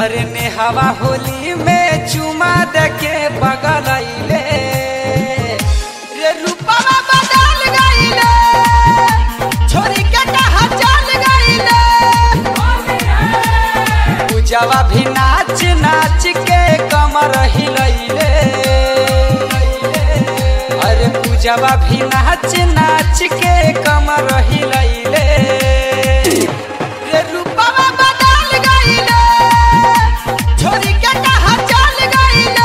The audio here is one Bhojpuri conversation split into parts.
अरे नेहवा होली में चुमा देके बगलैले रे रूपवा बदल गईले छोरी के कहा चल गईले पूजावा भी नाच नाच के कमर हिलैले अरे पूजावा भी नाच नाच के कमर हिलैले रे रूपवा बदल गईले छोरी के कहा चल गईले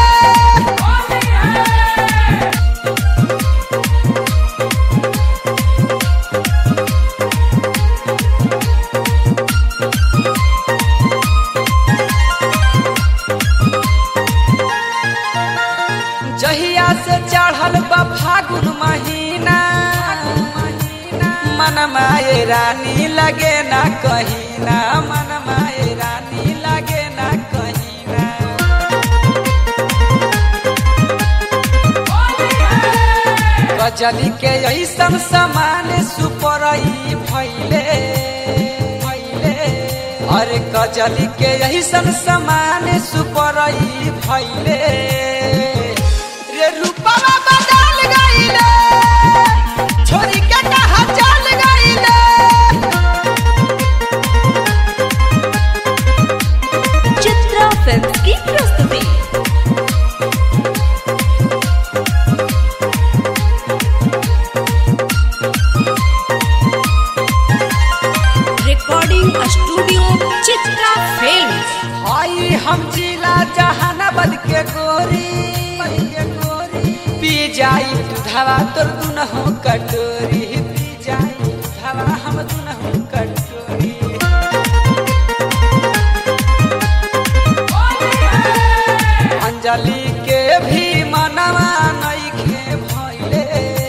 जहिया से चढ़ल बा फागुन महीना मन माए रानी लगे ना कहीं ना मन माए रानी लगे ना कहीं ना गजली के ऐसन समान सुपरई भैले अरे गजली के ऐसन समान सुपरई भैले रे रूपवा बदल गईले छोरी के कहा चल गईले चित्रा फिल्म्स की प्रस्तुति। Recording studio Chitra films. आई हम जिला जहानाबाद के गोरी पी जाई दूधवा तोर दुनहु कटोरी पी जाई दूधवा हम दुनहु कटोरी अंजलि के भी मनवा नइखे भइले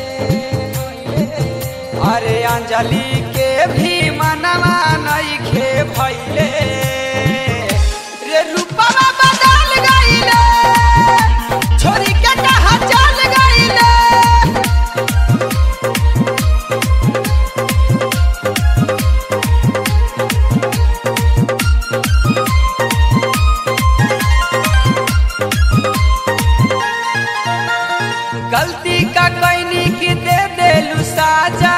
अरे अंजलि के भी मनवा नइखे भइले रे रूपवा बदल गईले छोरी के कहा चल गईले गलती का कैनी की दे देलू साजा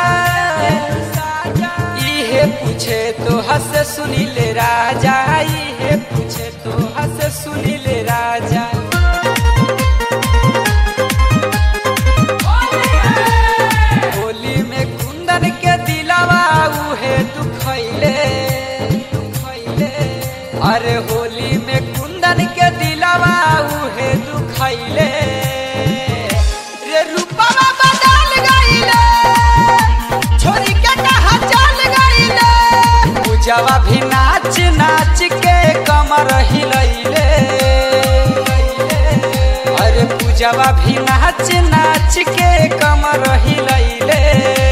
इहे पूछे तो हंस सुनीले राजा इहे पूछे तो हंस सुनीले राजा होली में कुंदन के दिलावा उहे दुखैले अरे होली में कुंदन के दिलावा उहे दुखैले रे रूपवा बदल गईले छोरी के कहा चल गईले पूजावा भी नाच नाच के कमर हिलैले अरे पूजावा भी नाच नाच के कमर हिलैले